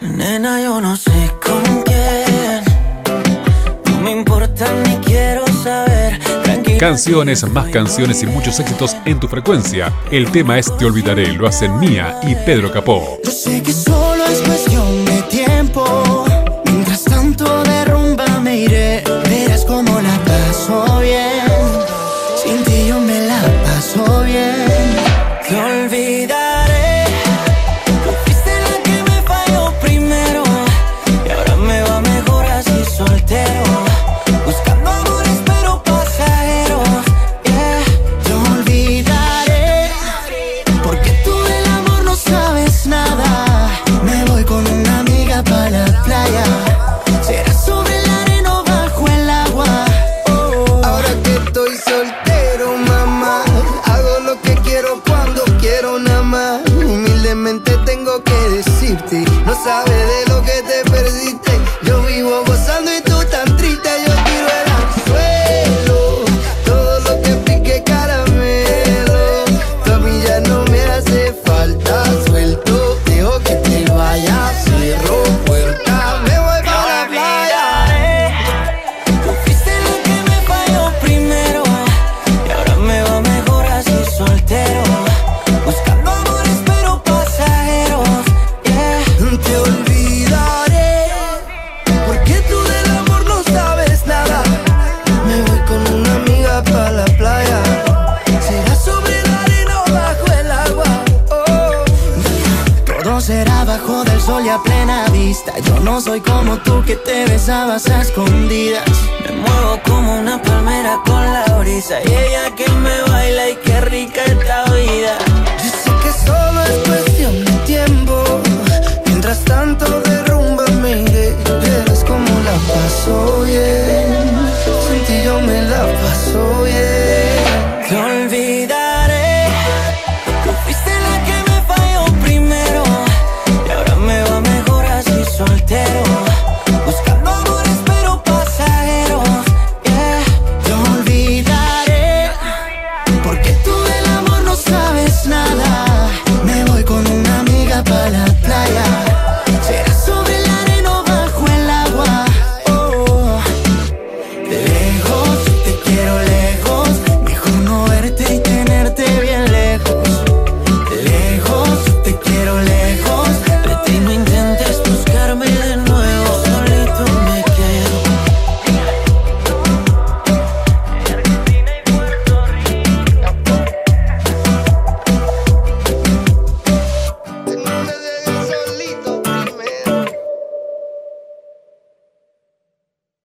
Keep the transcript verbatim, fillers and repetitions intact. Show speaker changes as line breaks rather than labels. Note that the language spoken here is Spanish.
Nena, yo no sé con quién, no me importa ni quiero saber. Tranquila.
Canciones, más canciones y muchos éxitos en tu frecuencia. El tema es Te Olvidaré, lo hacen Mía y Pedro Capó.
Yo sé que solo es cuestión de tiempo. Mientras tanto de rumba me iré. Verás cómo la paso bien. Sin ti yo me la paso bien. Te olvidaré. Tú fuiste la que me falló primero. Y ahora me va mejor así soltero. Buscando amores pero pasajeros. Yeah. Te olvidaré. Porque tú del amor no sabes nada. Me voy con una amiga pa' la playa. Será sobre la arena o bajo el agua. Oh.
Ahora que estoy soltero, mamá, hago lo que quiero cuando quiero nada más. Humildemente tengo que decirte, no sabes de lo que te perdiste. Yo vivo gozando y tú tan triste. Yo tiro el anzuelo, todo lo que pique caramelo. Tu a mí ya no me hace falta, suelto. Dejo que te vaya, cierro puerta, me voy para la playa.
Tú fuiste lo que me falló primero. Y ahora me va mejor así soltero. Buscando amores pero pasajeros. Yeah.
Te olvidaré, porque tú del amor no sabes nada. Me voy con una amiga pa' la playa. Será sobre la arena o bajo el agua. Oh.
Todo será bajo del sol y a plena vista. Yo no soy como tú que te besabas a escondidas. Me muevo como una palmera con la brisa. Y ella que me baila y qué rica esta vida.